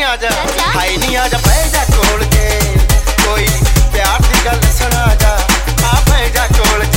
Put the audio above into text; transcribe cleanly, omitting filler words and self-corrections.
आजा हाई नहीं आजा पै जा कोल जे कोई प्यार दी गल सुना जा आ पै जा कोल